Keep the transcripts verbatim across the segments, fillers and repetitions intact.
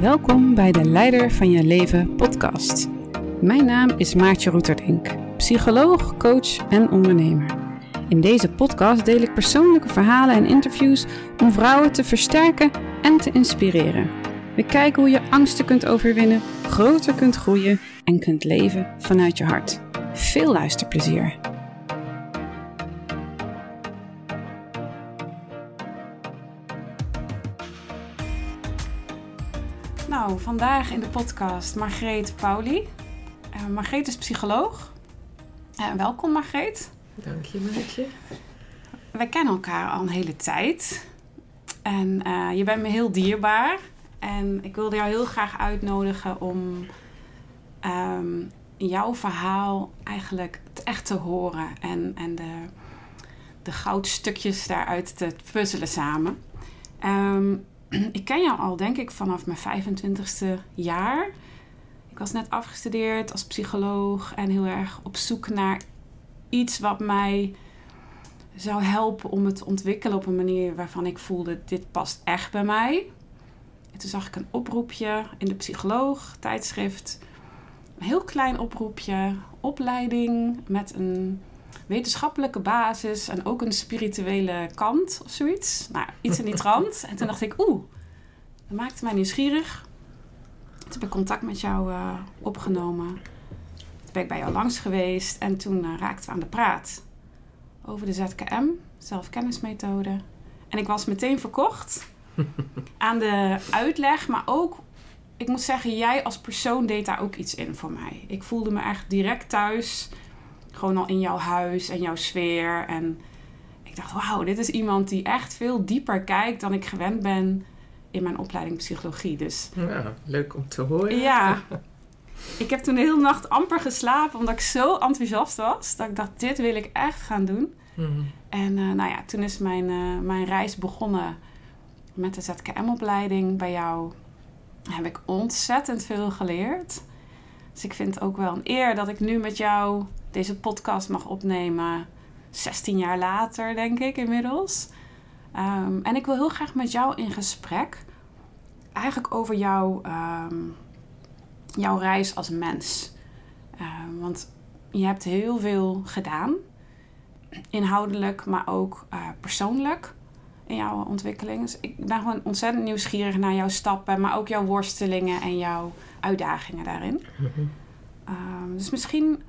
Welkom bij de Leider van je Leven podcast. Mijn naam is Maartje Roeterdink, psycholoog, coach en ondernemer. In deze podcast deel ik persoonlijke verhalen en interviews om vrouwen te versterken en te inspireren. We kijken hoe je angsten kunt overwinnen, groter kunt groeien en kunt leven vanuit je hart. Veel luisterplezier! Nou, vandaag in de podcast Margreet Pauly. Uh, Margreet is psycholoog. Uh, welkom Margreet. Dank je, Maartje. Wij kennen elkaar al een hele tijd. En uh, je bent me heel dierbaar. En ik wilde jou heel graag uitnodigen om um, jouw verhaal eigenlijk echt te horen. En, en de, de goudstukjes daaruit te puzzelen samen. Um, Ik ken jou al, denk ik, vanaf mijn vijfentwintigste jaar. Ik was net afgestudeerd als psycholoog en heel erg op zoek naar iets wat mij zou helpen om het te ontwikkelen op een manier waarvan ik voelde, dit past echt bij mij. En toen zag ik een oproepje in de Psycholoog tijdschrift. Een heel klein oproepje, opleiding met een wetenschappelijke basis en ook een spirituele kant of zoiets. Nou, iets in die trant. En toen dacht ik, oeh, dat maakte mij nieuwsgierig. Toen heb ik contact met jou uh, opgenomen. Toen ben ik bij jou langs geweest en toen uh, raakten we aan de praat over de Z K M, zelfkennismethode. En ik was meteen verkocht aan de uitleg, maar ook, ik moet zeggen, jij als persoon deed daar ook iets in voor mij. Ik voelde me echt direct thuis. Gewoon al in jouw huis en jouw sfeer. En ik dacht, wauw, dit is iemand die echt veel dieper kijkt dan ik gewend ben in mijn opleiding psychologie. Dus, nou, leuk om te horen. Ja. Ik heb toen de hele nacht amper geslapen omdat ik zo enthousiast was. Dat ik dacht, dit wil ik echt gaan doen. Mm-hmm. En uh, nou ja, toen is mijn, uh, mijn reis begonnen met de Z K M-opleiding bij jou. Heb ik ontzettend veel geleerd. Dus ik vind het ook wel een eer dat ik nu met jou deze podcast mag opnemen. zestien jaar later, denk ik, inmiddels. Um, en ik wil heel graag met jou in gesprek. Eigenlijk over jou, um, jouw reis als mens. Um, want je hebt heel veel gedaan. Inhoudelijk, maar ook uh, persoonlijk in jouw ontwikkeling. Dus ik ben gewoon ontzettend nieuwsgierig naar jouw stappen. Maar ook jouw worstelingen en jouw uitdagingen daarin. Mm-hmm. Um, dus misschien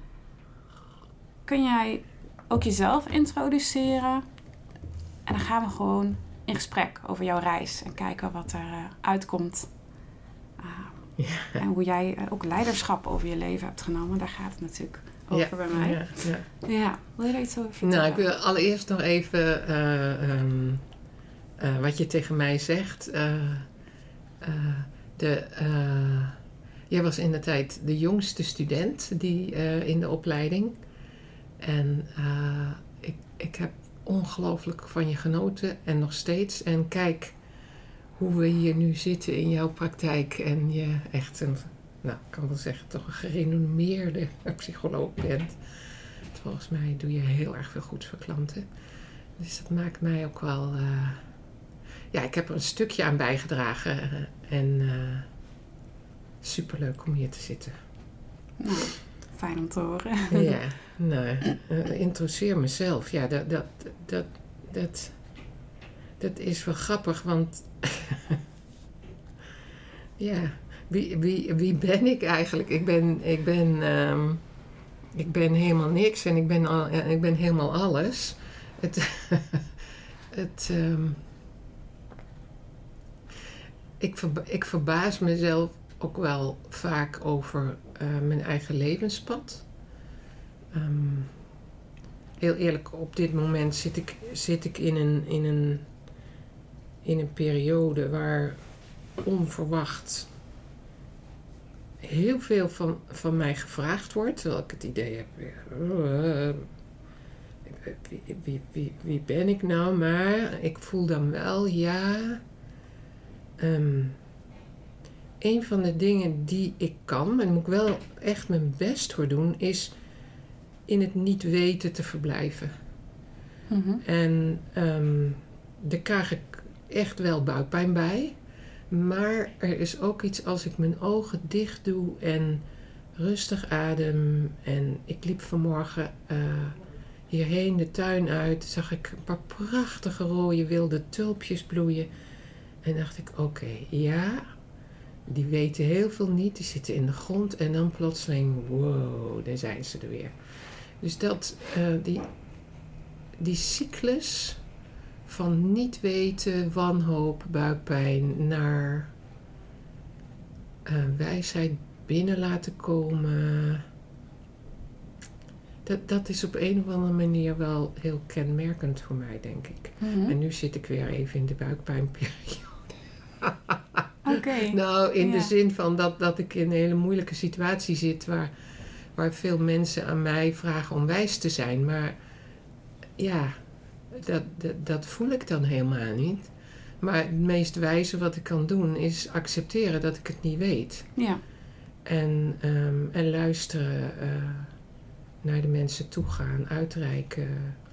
kun jij ook jezelf introduceren. En dan gaan we gewoon in gesprek over jouw reis. En kijken wat er uh, uitkomt. Uh, ja. En hoe jij uh, ook leiderschap over je leven hebt genomen. Daar gaat het natuurlijk over ja, bij mij. Ja, ja. ja, wil je daar iets over vertellen? Nou, ik wil allereerst nog even uh, um, uh, wat je tegen mij zegt. Uh, uh, de... Uh, Jij was in de tijd de jongste student die, uh, in de opleiding. En uh, ik, ik heb ongelooflijk van je genoten en nog steeds. En kijk hoe we hier nu zitten in jouw praktijk. En je echt een, nou, ik kan wel zeggen, toch een gerenommeerde psycholoog bent. Volgens mij doe je heel erg veel goeds voor klanten. Dus dat maakt mij ook wel... Uh, ja, ik heb er een stukje aan bijgedragen. Uh, en... Uh, superleuk om hier te zitten. Nou, fijn om te horen. Ja, nou, uh, introduceer mezelf. Ja, dat, dat, dat, dat, dat is wel grappig, want... ja, wie, wie, wie ben ik eigenlijk? Ik ben, ik ben, um, ik ben helemaal niks en ik ben, al, ik ben helemaal alles. Het... het um, ik, verba- ik verbaas mezelf ook wel vaak over uh, mijn eigen levenspad. Um, heel eerlijk, op dit moment zit ik, zit ik in, een, in, een, in een periode waar onverwacht heel veel van, van mij gevraagd wordt. Terwijl ik het idee heb, uh, wie, wie, wie, wie ben ik nou? Maar ik voel dan wel, ja... Um, Een van de dingen die ik kan, maar daar moet ik wel echt mijn best voor doen, is in het niet weten te verblijven. Mm-hmm. En um, daar krijg ik echt wel buikpijn bij. Maar er is ook iets als ik mijn ogen dicht doe en rustig adem. En ik liep vanmorgen uh, hierheen de tuin uit. Zag ik een paar prachtige rode wilde tulpjes bloeien. En dacht ik, oké, okay, ja, die weten heel veel niet. Die zitten in de grond. En dan plotseling, wow, daar zijn ze er weer. Dus dat, uh, die, die cyclus van niet weten, wanhoop, buikpijn, naar uh, wijsheid binnen laten komen. Dat, dat is op een of andere manier wel heel kenmerkend voor mij, denk ik. Mm-hmm. En nu zit ik weer even in de buikpijnperiode. Oké. Okay. Nou, in ja. de zin van dat, dat ik in een hele moeilijke situatie zit waar, waar veel mensen aan mij vragen om wijs te zijn. Maar ja, dat, dat, dat voel ik dan helemaal niet. Maar het meest wijze wat ik kan doen is accepteren dat ik het niet weet. Ja. En, um, en luisteren, uh, naar de mensen toe gaan, uitreiken.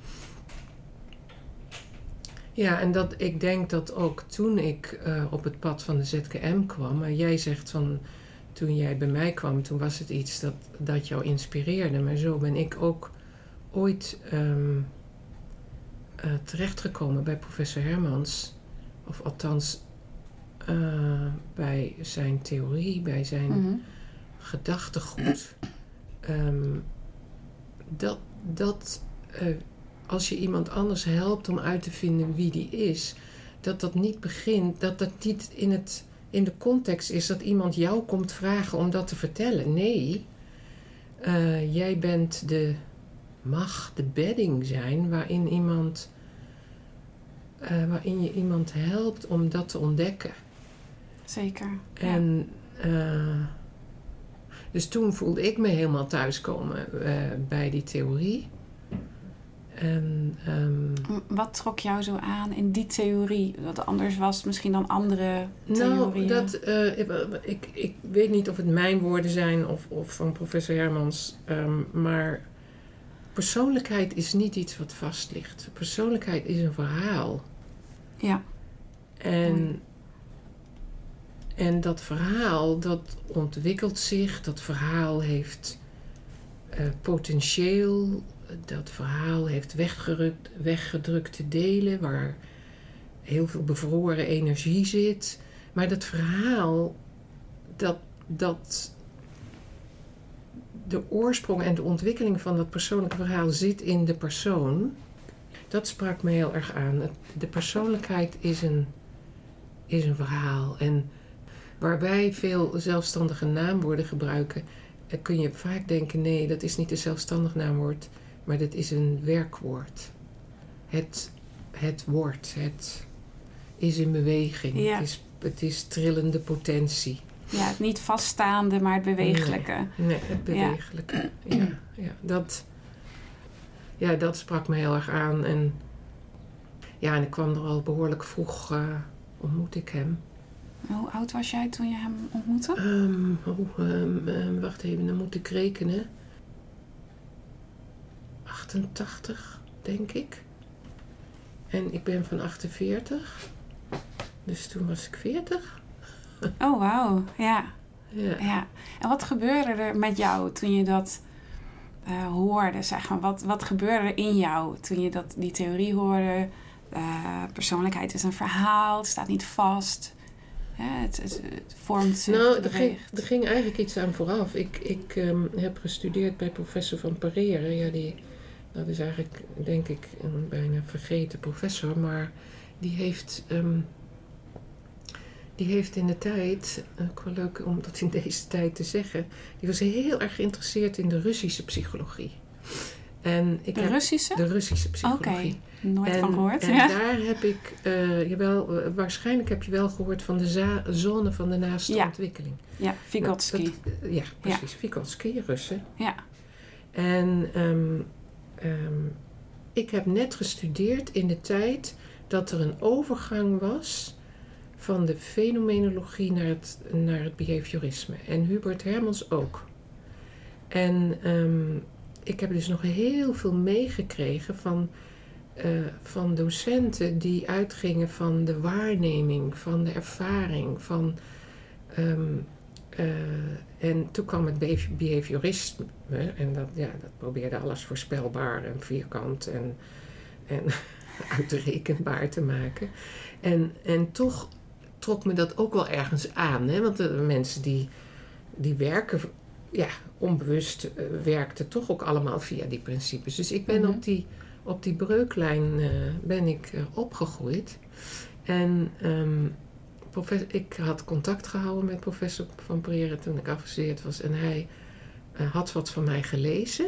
Ja, en dat, ik denk dat ook toen ik uh, op het pad van de Z K M kwam, maar jij zegt van toen jij bij mij kwam, toen was het iets dat, dat jou inspireerde. Maar zo ben ik ook ooit um, uh, terechtgekomen bij professor Hermans. Of althans uh, bij zijn theorie, bij zijn mm-hmm. gedachtegoed. Um, dat, dat uh, als je iemand anders helpt om uit te vinden wie die is, dat dat niet begint, dat dat niet in, het, in de context is dat iemand jou komt vragen om dat te vertellen. Nee, uh, jij bent de, mag de bedding zijn waarin iemand, uh, waarin je iemand helpt om dat te ontdekken. Zeker. En uh, dus toen voelde ik me helemaal thuiskomen uh, bij die theorie. En, um, wat trok jou zo aan in die theorie? Wat anders was misschien dan andere theorieën? Nou, dat, uh, ik, ik weet niet of het mijn woorden zijn of, of van professor Hermans. Um, maar persoonlijkheid is niet iets wat vast ligt. Persoonlijkheid is een verhaal. Ja. En, Mooi. en dat verhaal, dat ontwikkelt zich. Dat verhaal heeft uh, potentieel. Dat verhaal heeft weggerukt, weggedrukte delen waar heel veel bevroren energie zit. Maar dat verhaal, dat, dat de oorsprong en de ontwikkeling van dat persoonlijke verhaal zit in de persoon. Dat sprak me heel erg aan. De persoonlijkheid is een, is een verhaal. En waar wij veel zelfstandige naamwoorden gebruiken, kun je vaak denken, nee, dat is niet een zelfstandig naamwoord. Maar dat is een werkwoord. Het, het woord, het is in beweging. Ja. Het is, het is trillende potentie. Ja, het niet vaststaande, maar het bewegelijke. Nee, nee het bewegelijke. Ja. Ja, ja, dat, ja, dat sprak me heel erg aan. En, ja, en ik kwam er al behoorlijk vroeg, uh, ontmoette ik hem. Hoe oud was jij toen je hem ontmoette? Um, oh, um, um, wacht even, dan moet ik rekenen. achtentachtig, denk ik. En ik ben van achtenveertig. Dus toen was ik veertig. Oh, wauw. Ja. Ja. ja. En wat gebeurde er met jou toen je dat uh, hoorde, zeg maar? Wat, wat gebeurde er in jou toen je dat, die theorie hoorde? Uh, persoonlijkheid is een verhaal, het staat niet vast. Ja, het, het, het vormt zich, nou, het er ging, er ging eigenlijk iets aan vooraf. Ik, ik um, heb gestudeerd bij professor Van Pareren. Ja, die... Dat is eigenlijk, denk ik, een bijna vergeten professor. Maar die heeft, um, die heeft in de tijd, ook wel leuk om dat in deze tijd te zeggen, die was heel erg geïnteresseerd in de Russische psychologie. En ik de heb, Russische? De Russische psychologie. Oké, okay. Nooit en, van gehoord. En ja. daar heb ik, uh, jawel, uh, waarschijnlijk heb je wel gehoord van de za- zone van de naaste ja. ontwikkeling. Ja, Vygotsky. Nou, dat, ja, precies. Ja. Vygotsky, Russen. Ja. En um, Um, ik heb net gestudeerd in de tijd dat er een overgang was van de fenomenologie naar het, naar het behaviorisme. En Hubert Hermans ook. En um, ik heb dus nog heel veel meegekregen van uh, van docenten die uitgingen van de waarneming, van de ervaring, van... Um, uh, en toen kwam het behaviorisme en dat, ja, dat probeerde alles voorspelbaar en vierkant en, en uitrekenbaar te maken. En, en toch trok me dat ook wel ergens aan, hè? Want de mensen die, die werken, ja, onbewust uh, werkten toch ook allemaal via die principes. Dus ik ben mm-hmm. op die, op die breuklijn uh, ben ik uh, opgegroeid. En um, professor, ik had contact gehouden met professor Van Pereira toen ik afgestudeerd was. En hij uh, had wat van mij gelezen.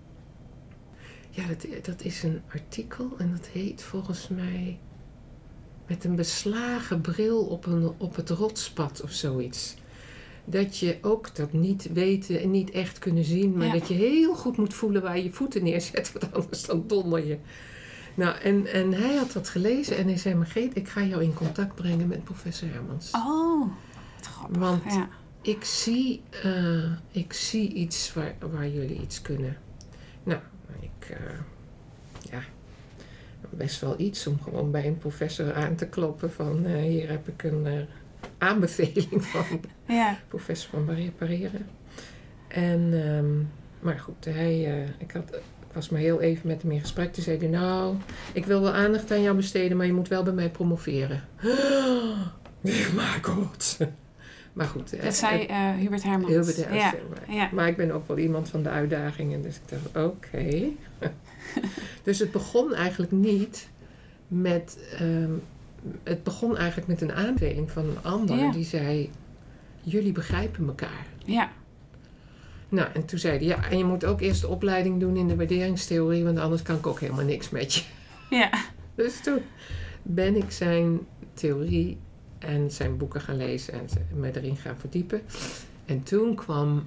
Ja, dat, dat is een artikel en dat heet volgens mij... Met een beslagen bril op, een, op het rotspad of zoiets. Dat je ook dat niet weten en niet echt kunnen zien. Maar ja. dat je heel goed moet voelen waar je je voeten neerzet. Want anders dan donder je. Nou, en, en hij had dat gelezen. En hij zei, Margreet, ik ga jou in contact brengen met professor Hermans. Oh, wat grappig. Want ja. ik, zie, uh, ik zie iets waar, waar jullie iets kunnen. Nou, ik... Uh, ja... best wel iets om gewoon bij een professor aan te kloppen van uh, hier heb ik een uh, aanbeveling van ja. professor Van Pereira. En, um, maar goed, hij, uh, ik, had, ik was maar heel even met hem in gesprek. Toen zei hij, nou, ik wil wel aandacht aan jou besteden, maar je moet wel bij mij promoveren. Oh, my god. Maar goed. Dat uh, zei uh, Hubert Hermans. Hubert Hermans. Ja. Maar, ja. maar ik ben ook wel iemand van de uitdagingen, dus ik dacht, oké. Okay. Dus het begon eigenlijk niet met... Um, het begon eigenlijk met een aanbeveling van een ander ja. die zei... Jullie begrijpen elkaar. Ja. Nou, en toen zei hij... Ja, en je moet ook eerst de opleiding doen in de waarderingstheorie... want anders kan ik ook helemaal niks met je. Ja. Dus toen ben ik zijn theorie en zijn boeken gaan lezen... en me erin gaan verdiepen. En toen kwam...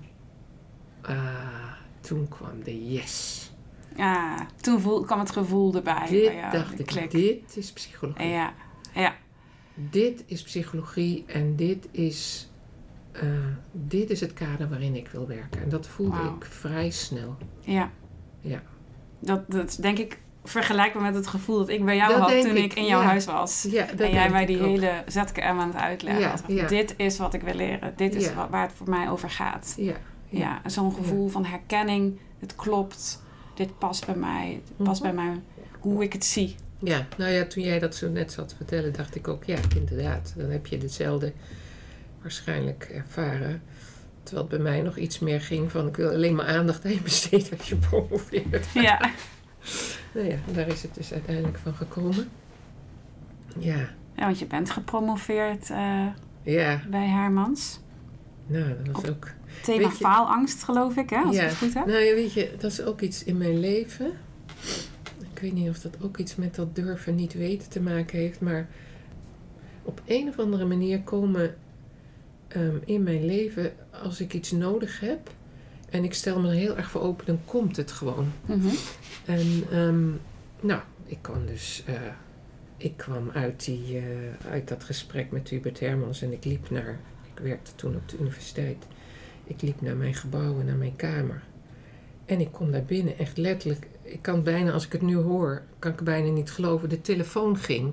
Uh, toen kwam de yes... Ja, toen voel, kwam het gevoel erbij. Dit bij jou, dacht ik, klik. dit is psychologie. Ja, ja. Dit is psychologie en dit is, uh, dit is het kader waarin ik wil werken. En dat voelde wow. ik vrij snel. Ja. Ja. Dat, dat is denk ik vergelijkbaar met het gevoel dat ik bij jou dat had toen ik, ik in jouw ja. huis was. Ja, dat en jij mij die ook. hele Z K M aan het uitleggen ja, was. Ja. Dit is wat ik wil leren. Dit is ja. wat, waar het voor mij over gaat. Ja. Ja. ja zo'n gevoel ja. van herkenning. Het klopt. Dit past bij mij. Het past mm-hmm. bij mij hoe ik het zie. Ja, nou ja, toen jij dat zo net zat te vertellen, dacht ik ook, ja, inderdaad. Dan heb je hetzelfde waarschijnlijk ervaren. Terwijl het bij mij nog iets meer ging van, ik wil alleen maar aandacht aan je besteden als je promoveert. Ja. Nou ja, daar is het dus uiteindelijk van gekomen. Ja. Ja, want je bent gepromoveerd uh, ja. bij Hermans. Nou, dat was Op ook... thema je, faalangst, geloof ik, hè? Als ja, ik het goed heb. Nou ja, weet je, dat is ook iets in mijn leven. Ik weet niet of dat ook iets met dat durven niet weten te maken heeft. Maar op een of andere manier komen um, in mijn leven, als ik iets nodig heb... en ik stel me er heel erg voor open, dan komt het gewoon. Mm-hmm. En um, nou, ik kwam dus... Uh, ik kwam uit, die, uh, uit dat gesprek met Hubert Hermans en ik liep naar... Ik werkte toen op de universiteit. Ik liep naar mijn gebouw en naar mijn kamer. En ik kom daar binnen, echt letterlijk... Ik kan bijna, als ik het nu hoor, kan ik bijna niet geloven. De telefoon ging.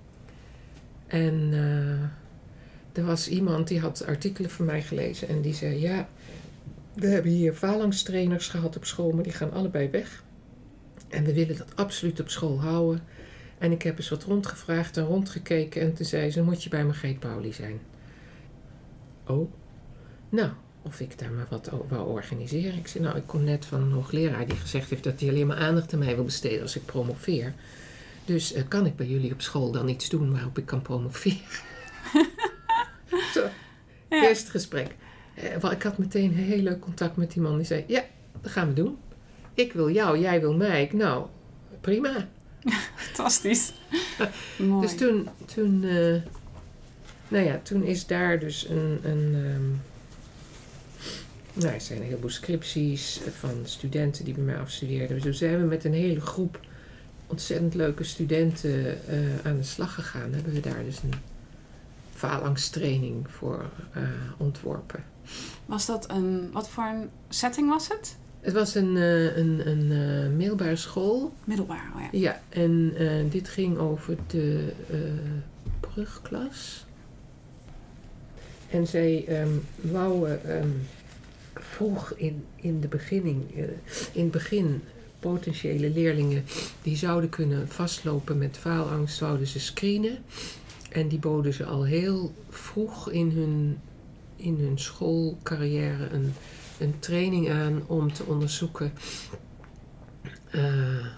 En uh, er was iemand die had artikelen van mij gelezen. En die zei, ja, we hebben hier phalanxtrainers gehad op school, maar die gaan allebei weg. En we willen dat absoluut op school houden. En ik heb eens wat rondgevraagd en rondgekeken. En toen zei ze, moet je bij Margreet Pauli zijn. Oh, nou, of ik daar maar wat wou organiseren. Ik zei, nou, ik kom net van een hoogleraar die gezegd heeft dat hij alleen maar aandacht aan mij wil besteden als ik promoveer. Dus uh, kan ik bij jullie op school dan iets doen waarop ik kan promoveren? Zo, ja. Eerste gesprek. Uh, ik had meteen een heel leuk contact met die man. Die zei, ja, dat gaan we doen. Ik wil jou, jij wil mij. Nou, prima. Fantastisch. Mooi. Dus toen, toen, uh, nou ja, toen is daar dus een, een um, nou, er zijn een heleboel scripties van studenten die bij mij afstudeerden. Dus zijn we met een hele groep ontzettend leuke studenten uh, aan de slag gegaan. Hebben we daar dus een phalanxtraining voor uh, ontworpen. Was dat een, wat voor een setting was het? Het was een, uh, een, een uh, middelbare school. Middelbaar, oh ja. Ja, en uh, dit ging over de uh, brugklas. En zij um, wouden um, vroeg in, in, de beginning, uh, in het begin potentiële leerlingen die zouden kunnen vastlopen met faalangst, wouden ze screenen. En die boden ze al heel vroeg in hun, in hun schoolcarrière een, een training aan om te onderzoeken. Uh,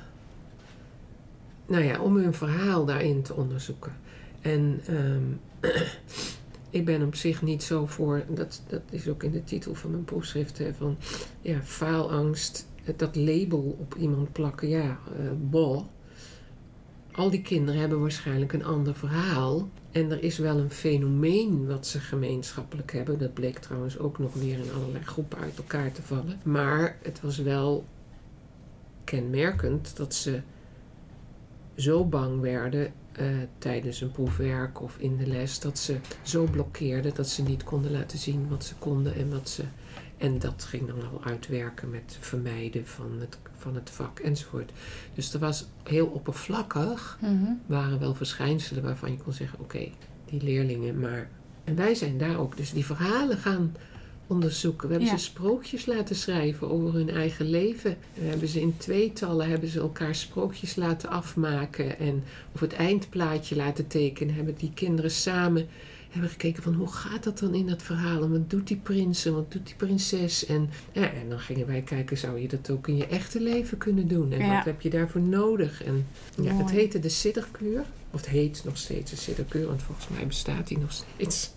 nou ja, om hun verhaal daarin te onderzoeken. En um, ik ben op zich niet zo voor, dat, dat is ook in de titel van mijn proefschrift, hè, van ja, faalangst, dat label op iemand plakken, ja, uh, bol. Al die kinderen hebben waarschijnlijk een ander verhaal. En er is wel een fenomeen wat ze gemeenschappelijk hebben. Dat bleek trouwens ook nog weer in allerlei groepen uit elkaar te vallen. Maar het was wel kenmerkend dat ze zo bang werden uh, tijdens een proefwerk of in de les, dat ze zo blokkeerden dat ze niet konden laten zien wat ze konden en wat ze... En dat ging dan al uitwerken met vermijden van het, van het vak enzovoort. Dus er was heel oppervlakkig, mm-hmm. waren wel verschijnselen waarvan je kon zeggen, oké, okay, die leerlingen, maar... En wij zijn daar ook dus die verhalen gaan onderzoeken. We hebben ja. ze sprookjes laten schrijven over hun eigen leven. We hebben ze in tweetallen, hebben ze elkaar sprookjes laten afmaken en of het eindplaatje laten tekenen. Hebben die kinderen samen... hebben gekeken van hoe gaat dat dan in dat verhaal? En wat doet die prins en wat doet die prinses? En, ja, en dan gingen wij kijken, zou je dat ook in je echte leven kunnen doen? En ja. wat heb je daarvoor nodig? En ja, het heette de Sidderkuur. Of het heet nog steeds de Sidderkuur, want volgens mij bestaat die nog steeds.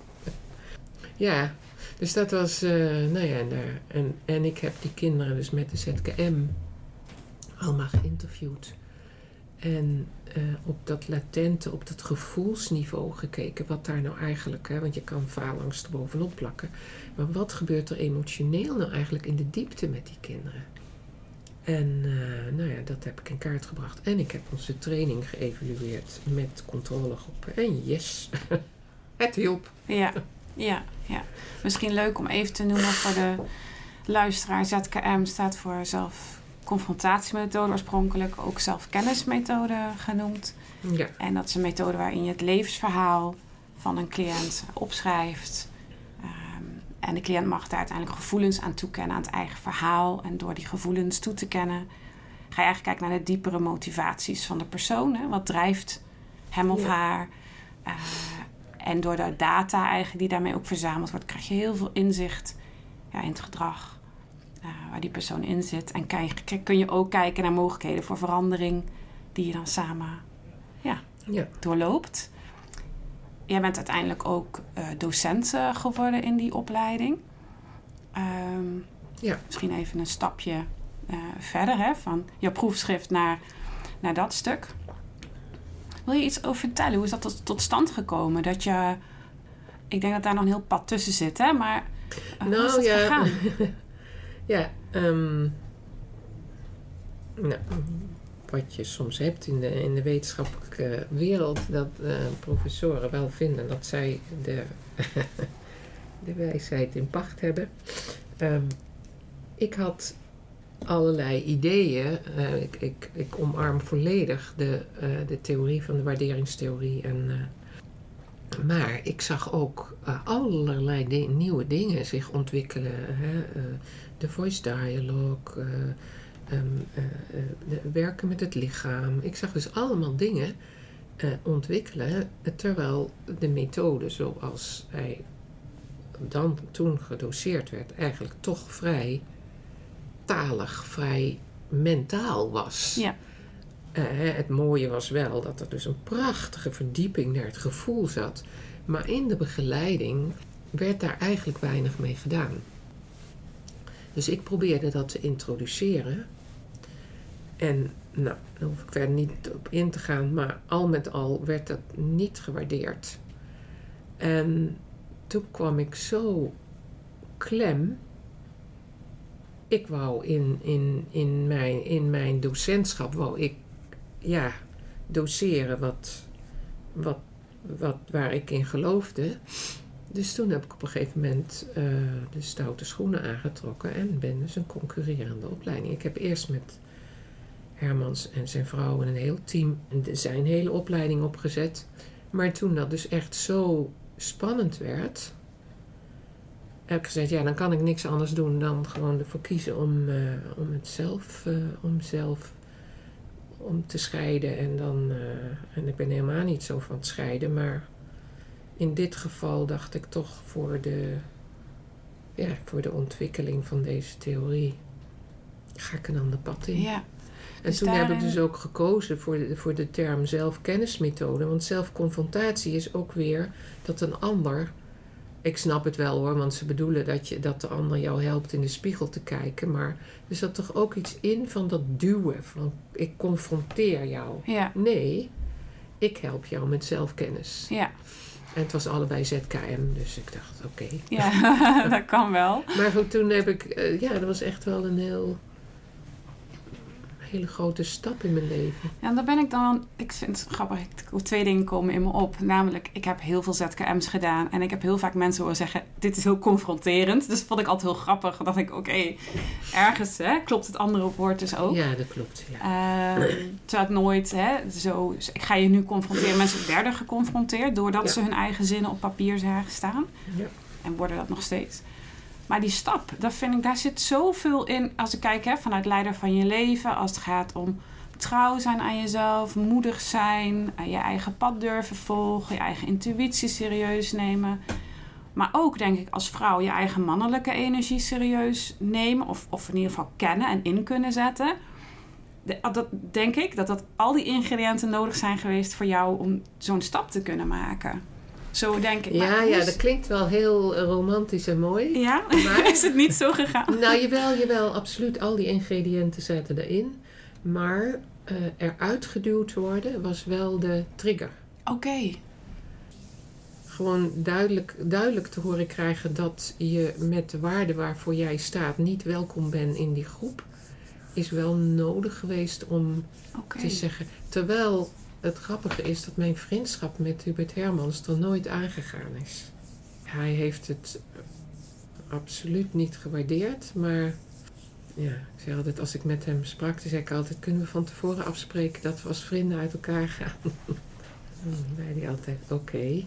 Ja, dus dat was, uh, nou ja, en, daar, en, en ik heb die kinderen dus met de Z K M allemaal geïnterviewd. En uh, op dat latente, op dat gevoelsniveau gekeken. Wat daar nou eigenlijk, hè, want je kan faalangst bovenop plakken. Maar wat gebeurt er emotioneel nou eigenlijk in de diepte met die kinderen? En uh, nou ja, dat heb ik in kaart gebracht. En ik heb onze training geëvalueerd met controlegroepen. En yes, het hielp. Ja, ja, ja. Misschien leuk om even te noemen voor de luisteraar. Z K M staat voor zelf... confrontatiemethode oorspronkelijk, ook zelfkennismethode genoemd. Ja. En dat is een methode waarin je het levensverhaal van een cliënt opschrijft. Um, en de cliënt mag daar uiteindelijk gevoelens aan toekennen aan het eigen verhaal. En door die gevoelens toe te kennen, ga je eigenlijk kijken naar de diepere motivaties van de persoon. Hè? Wat drijft hem of ja. haar? Uh, en door de data eigenlijk die daarmee ook verzameld wordt, krijg je heel veel inzicht ja, in het gedrag. Uh, waar die persoon in zit. En kan je, kun je ook kijken naar mogelijkheden voor verandering die je dan samen ja, ja. doorloopt. Jij bent uiteindelijk ook uh, docent uh, geworden in die opleiding. Um, ja. Misschien even een stapje uh, verder, hè, van jouw proefschrift naar, naar dat stuk. Wil je iets over vertellen? Hoe is dat tot, tot stand gekomen? Dat je, ik denk dat daar nog een heel pad tussen zit, hè? Maar uh, nou, hoe is dat ja. gegaan? Ja, um, nou, wat je soms hebt in de, in de wetenschappelijke wereld, dat uh, professoren wel vinden dat zij de, de wijsheid in pacht hebben. Um, ik had allerlei ideeën. Uh, ik, ik, ik omarm volledig de, uh, de theorie van de waarderingstheorie. En, uh, maar ik zag ook uh, allerlei di- nieuwe dingen zich ontwikkelen. Hè? Uh, de voice dialogue, uh, um, uh, uh, de werken met het lichaam. Ik zag dus allemaal dingen uh, ontwikkelen, terwijl de methode zoals hij dan toen gedoseerd werd, eigenlijk toch vrij talig, vrij mentaal was. Ja. Uh, het mooie was wel dat er dus een prachtige verdieping naar het gevoel zat, maar in de begeleiding werd daar eigenlijk weinig mee gedaan. Dus ik probeerde dat te introduceren. En nou, daar hoef ik verder niet op in te gaan, maar al met al werd dat niet gewaardeerd. En toen kwam ik zo klem. Ik wou in, in, in, mijn, in mijn docentschap, wou ik ja, doseren wat, wat, wat, waar ik in geloofde. Dus toen heb ik op een gegeven moment uh, de stoute schoenen aangetrokken en ben dus een concurrerende opleiding. Ik heb eerst met Hermans en zijn vrouw en een heel team zijn hele opleiding opgezet. Maar toen dat dus echt zo spannend werd, heb ik gezegd, ja, dan kan ik niks anders doen dan gewoon ervoor kiezen om, uh, om het zelf, uh, om zelf om te scheiden. En dan, uh, en ik ben helemaal niet zo van het scheiden, maar in dit geval dacht ik toch voor de, ja, voor de ontwikkeling van deze theorie ga ik een ander pad in. Ja. En Dus toen daarin... heb ik dus ook gekozen voor de, voor de term zelfkennismethode. Want zelfconfrontatie is ook weer dat een ander... Ik snap het wel hoor, want ze bedoelen dat, je, dat de ander jou helpt in de spiegel te kijken. Maar er zat toch ook iets in van dat duwen. Van ik confronteer jou. Ja. Nee, ik help jou met zelfkennis. Ja. En het was allebei Z K M, dus ik dacht oké. Okay. Ja, dat kan wel. Maar goed, toen heb ik... Uh, ja, dat was echt wel een heel... hele grote stap in mijn leven. Ja, en daar ben ik dan... Ik vind het grappig. Twee dingen komen in me op. Namelijk, ik heb heel veel Z K M's gedaan. En ik heb heel vaak mensen horen zeggen... Dit is heel confronterend. Dus dat vond ik altijd heel grappig. Dat ik, oké, okay, ergens hè, klopt het andere woord dus ook. Ja, dat klopt. Ja. Uh, terwijl ik nooit hè, zo... Ik ga je nu confronteren. Mensen werden geconfronteerd. Doordat ja. ze hun eigen zinnen op papier zagen staan. Ja. En worden dat nog steeds. Maar die stap, dat vind ik, daar zit zoveel in. Als ik kijk hè, vanuit leider van je leven. Als het gaat om trouw zijn aan jezelf. Moedig zijn. Je eigen pad durven volgen. Je eigen intuïtie serieus nemen. Maar ook denk ik als vrouw je eigen mannelijke energie serieus nemen. Of, of in ieder geval kennen en in kunnen zetten. De, dat denk ik dat, dat al die ingrediënten nodig zijn geweest voor jou om zo'n stap te kunnen maken. Zo denk ik. Ja, ja, dat klinkt wel heel romantisch en mooi. Ja? Maar is het niet zo gegaan? Nou, jawel, jawel, absoluut. Al die ingrediënten zaten erin. Maar uh, eruit geduwd worden was wel de trigger. Oké. Okay. Gewoon duidelijk, duidelijk te horen krijgen dat je met de waarde waarvoor jij staat niet welkom bent in die groep, is wel nodig geweest om okay. te zeggen. Terwijl het grappige is dat mijn vriendschap met Hubert Hermans er nooit aangegaan is. Hij heeft het absoluut niet gewaardeerd, maar ja, ik zei altijd, als ik met hem sprak, dan zei ik altijd, kunnen we van tevoren afspreken dat we als vrienden uit elkaar gaan? Dan zei hij altijd, oké. Okay.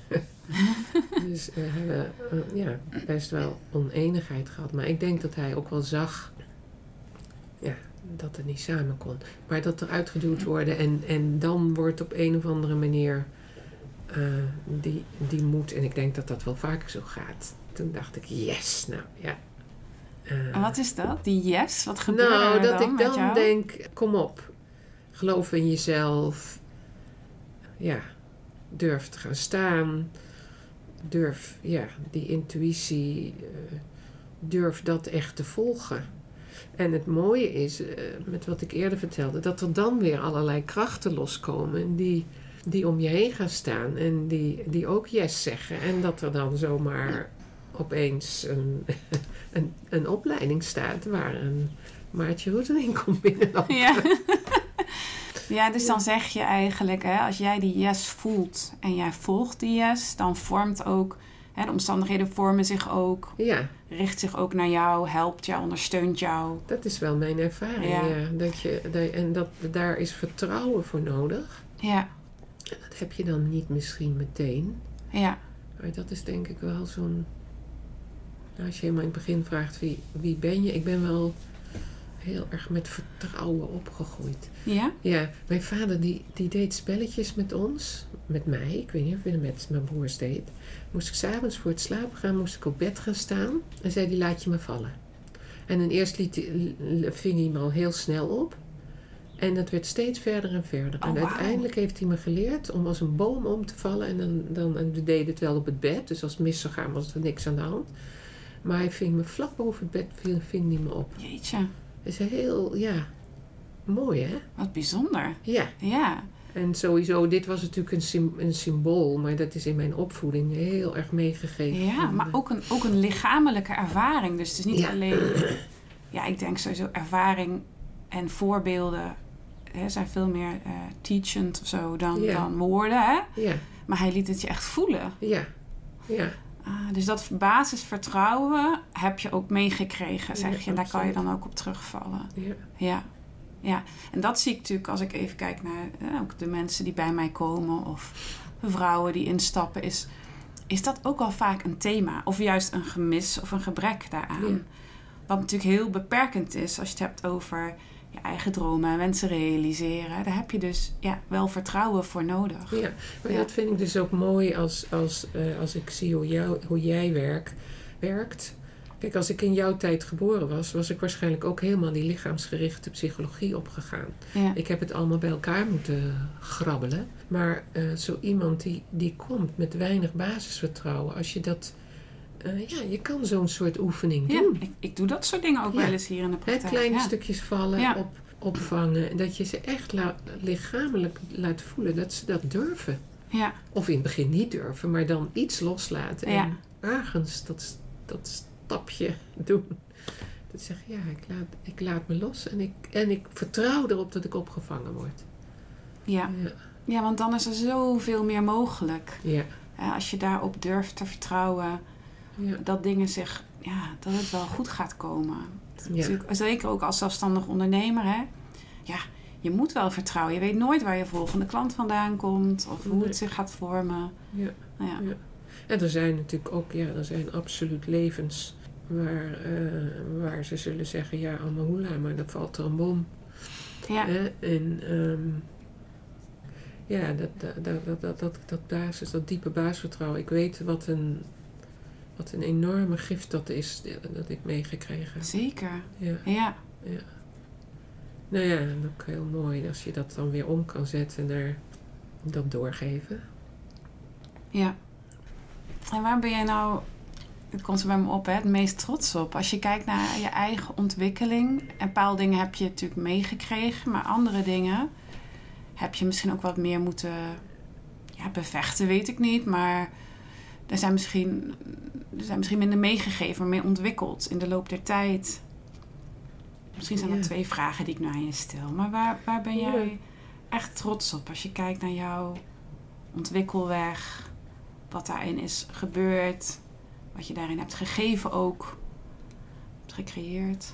Dus we hebben uh, ja, best wel oneenigheid gehad, maar ik denk dat hij ook wel zag, ja, dat het niet samen kon. Maar dat er uitgeduwd worden en, en dan wordt op een of andere manier uh, die, die moed, en ik denk dat dat wel vaker zo gaat. Toen dacht ik, yes, nou ja. Uh, en wat is dat? Die yes? Wat gebeurt nou, er dan dat ik met dan jou? denk, kom op. Geloof in jezelf. Ja, durf te gaan staan. Durf, ja, die intuïtie, uh, durf dat echt te volgen. En het mooie is, uh, met wat ik eerder vertelde, dat er dan weer allerlei krachten loskomen die, die om je heen gaan staan en die, die ook yes zeggen. En dat er dan zomaar opeens een, een, een opleiding staat waar een Maartje Roetering komt binnenlopen. Ja. Ja, dus dan zeg je eigenlijk, hè, als jij die yes voelt en jij volgt die yes, dan vormt ook, hè, de omstandigheden vormen zich ook, ja. richt zich ook naar jou, helpt jou, ondersteunt jou. Dat is wel mijn ervaring, ja. ja. Dat je, dat, en dat, daar is vertrouwen voor nodig. Ja. En dat heb je dan niet misschien meteen. Ja. Maar dat is denk ik wel zo'n, nou, als je helemaal in het begin vraagt, wie, wie ben je? Ik ben wel heel erg met vertrouwen opgegroeid. Ja? Ja, mijn vader die, die deed spelletjes met ons, met mij. Ik weet niet of hij het met mijn broers deed. Moest ik 's avonds voor het slapen gaan, moest ik op bed gaan staan. En zei hij, laat je me vallen. En dan eerst liet hij, ving hij me al heel snel op. En dat werd steeds verder en verder. Oh, en wow. uiteindelijk heeft hij me geleerd om als een boom om te vallen. En dan, dan en we deden het wel op het bed. Dus als het mis zou gaan, was er niks aan de hand. Maar hij ving me vlak boven het bed, ving hij me op. Jeetje. Dat is heel, ja, mooi hè? Wat bijzonder. Ja. Ja. En sowieso, dit was natuurlijk een, sym- een symbool, maar dat is in mijn opvoeding heel erg meegegeven. Ja, maar ook een, ook een lichamelijke ervaring. Dus het is niet ja. alleen, ja, ik denk sowieso ervaring en voorbeelden hè, zijn veel meer uh, teachend of zo dan, ja. dan woorden. Hè? Ja. Maar hij liet het je echt voelen. Ja, ja. Uh, dus dat basisvertrouwen heb je ook meegekregen, zeg Ja, je. Daar kan je absoluut. dan ook op terugvallen. Ja. Ja. Ja, en dat zie ik natuurlijk als ik even kijk naar eh, ook de mensen die bij mij komen of vrouwen die instappen, is, is dat ook wel vaak een thema. Of juist een gemis of een gebrek daaraan. Ja. Wat natuurlijk heel beperkend is als je het hebt over je eigen dromen en wensen realiseren. Daar heb je dus ja, wel vertrouwen voor nodig. Ja, maar Ja. dat vind ik dus ook mooi als, als, uh, als ik zie hoe, jou, hoe jij werk, werkt. Kijk, als ik in jouw tijd geboren was, was ik waarschijnlijk ook helemaal die lichaamsgerichte psychologie opgegaan. Ja. Ik heb het allemaal bij elkaar moeten grabbelen. Maar uh, zo iemand die, die komt met weinig basisvertrouwen, als je dat... Uh, ja, je kan zo'n soort oefening Ja, doen. ik, ik doe dat soort dingen ook Ja. wel eens hier in de praktijk. Hè, kleine ja. stukjes vallen, Ja. op, opvangen. En dat je ze echt la, lichamelijk laat voelen dat ze dat durven. Ja. Of in het begin niet durven, maar dan iets loslaten. En Ja. ergens dat, dat stapje doen. Dat zeg je, ja, ik laat, ik laat me los. En ik, en ik vertrouw erop dat ik opgevangen word. Ja. Ja. Ja, want dan is er zoveel meer mogelijk. Ja. Uh, als je daarop durft te vertrouwen, Ja. dat dingen zich, ja, dat het wel goed gaat komen. Ja. Natuurlijk, zeker ook als zelfstandig ondernemer, hè. Ja, je moet wel vertrouwen. Je weet nooit waar je volgende klant vandaan komt of hoe Nee. het zich gaat vormen. Ja. Nou ja. Ja. En er zijn natuurlijk ook, ja, er zijn absoluut levens waar, uh, waar ze zullen zeggen, ja, Amahula, maar dan valt er een bom. Ja. Hè? En um, ja, dat, dat, dat, dat, dat, dat basis, dat diepe basisvertrouwen. Ik weet wat een, wat een enorme gift dat is, dat ik meegekregen heb. Zeker. Ja. Ja. Ja. Nou ja, en ook heel mooi als je dat dan weer om kan zetten naar dat doorgeven. Ja. En waar ben jij nou, het komt er bij me op, hè, het meest trots op? Als je kijkt naar je eigen ontwikkeling. En bepaalde dingen heb je natuurlijk meegekregen, maar andere dingen heb je misschien ook wat meer moeten ja, bevechten, weet ik niet. Maar er zijn misschien, er zijn misschien minder meegegeven, maar meer ontwikkeld in de loop der tijd. Misschien zijn Ja. dat twee vragen die ik nu aan je stel. Maar waar, waar ben jij Ja. echt trots op als je kijkt naar jouw ontwikkelweg? Wat daarin is gebeurd. Wat je daarin hebt gegeven ook. Hebt gecreëerd.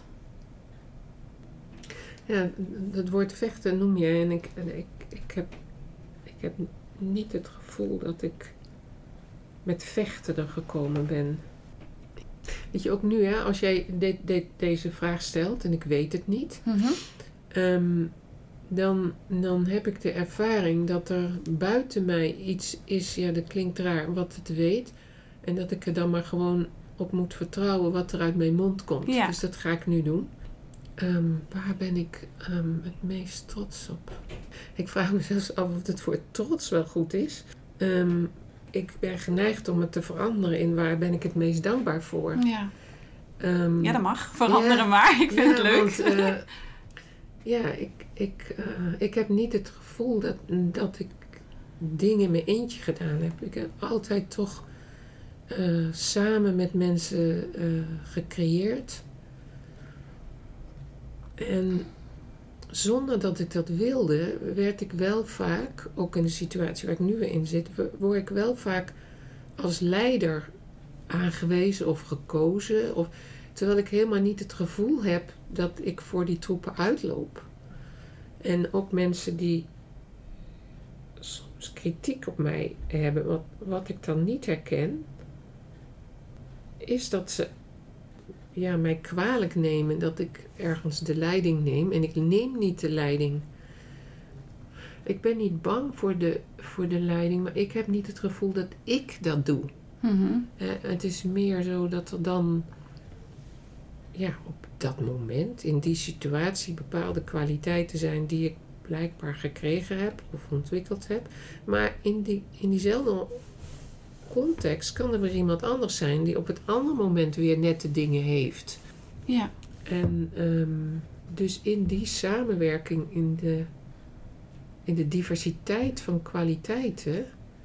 Ja, dat woord vechten noem je. En ik, en ik, ik, heb, ik heb niet het gevoel dat ik met vechten er gekomen ben. Weet je, ook nu, hè, als jij de, de, deze vraag stelt, en ik weet het niet, Mm-hmm. um, dan, dan heb ik de ervaring dat er buiten mij iets is, ja, dat klinkt raar, wat het weet. En dat ik er dan maar gewoon op moet vertrouwen wat er uit mijn mond komt. Ja. Dus dat ga ik nu doen. Um, waar ben ik um, het meest trots op? Ik vraag me zelfs af of het woord trots wel goed is. Um, ik ben geneigd om het te veranderen in waar ben ik het meest dankbaar voor. Ja. Um, ja, dat mag. Veranderen ja, maar. Ik vind ja, het leuk. Want, uh, ja, ik, ik, uh, ik heb niet het gevoel dat, dat ik dingen in mijn eentje gedaan heb. Ik heb altijd toch uh, samen met mensen uh, gecreëerd. En zonder dat ik dat wilde, werd ik wel vaak, ook in de situatie waar ik nu in zit, word ik wel vaak als leider aangewezen of gekozen. Of, terwijl ik helemaal niet het gevoel heb dat ik voor die troepen uitloop. En ook mensen die soms kritiek op mij hebben, wat, wat ik dan niet herken, is dat ze ja, mij kwalijk nemen dat ik ergens de leiding neem. En ik neem niet de leiding. Ik ben niet bang voor de, voor de leiding, maar ik heb niet het gevoel dat ik dat doe. Mm-hmm. Uh, het is meer zo dat er dan ja, op dat moment, in die situatie, bepaalde kwaliteiten zijn die ik blijkbaar gekregen heb of ontwikkeld heb. Maar in, die, in diezelfde context kan er weer iemand anders zijn die op het andere moment weer nette dingen heeft. Ja. En um, dus in die samenwerking, in de, in de diversiteit van kwaliteiten,